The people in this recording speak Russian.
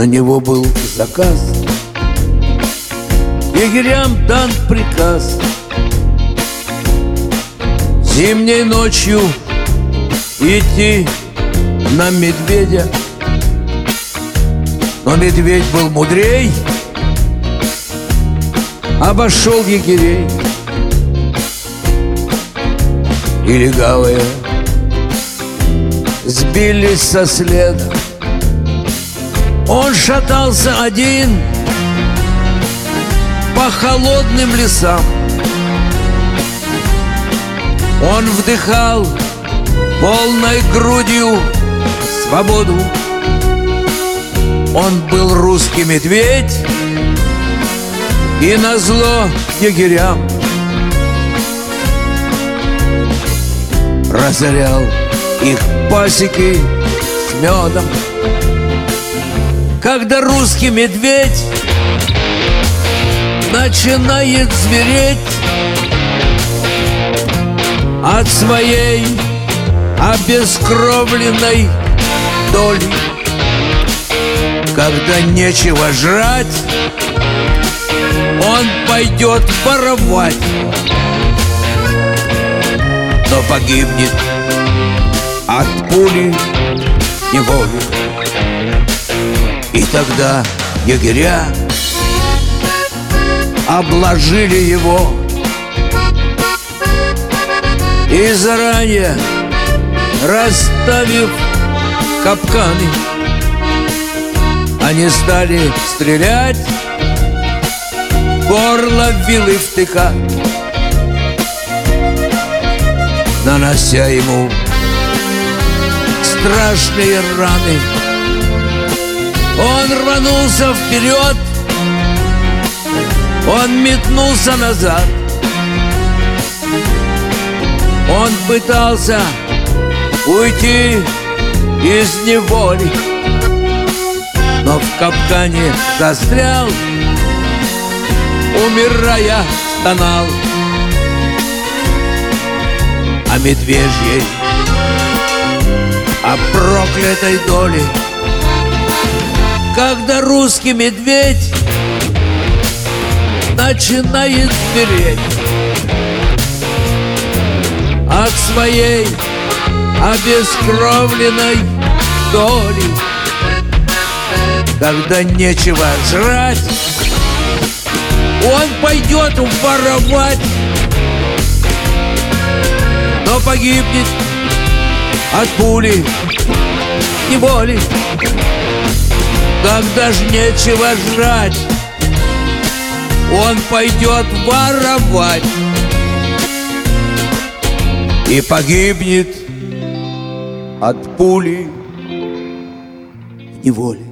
на него был заказ. Егерям дан приказ зимней ночью идти на медведя. Но медведь был мудрей, обошел егерей. И легавые сбились со следа. Он шатался один по холодным лесам. Он вдыхал полной грудью свободу. Он был русский медведь, и назло егерям разорял их пасеки с медом. Когда русский медведь начинает звереть от своей обескровленной доли, когда нечего жрать, он пойдет воровать, но погибнет от пули неволи. И тогда егеря обложили его и заранее расставив капканы, они стали стрелять, горло вилы втыкать, нанося ему страшные раны. Он рванулся вперед, он метнулся назад. Он пытался уйти из неволи, но в капкане застрял, умирая, стонал. О медвежьей, о проклятой доле, когда русский медведь начинает звереть от своей обескровленной доли, когда нечего жрать, он пойдет воровать, но погибнет от пули неволи. Когда ж нечего жрать, он пойдет воровать и погибнет от пули в неволе.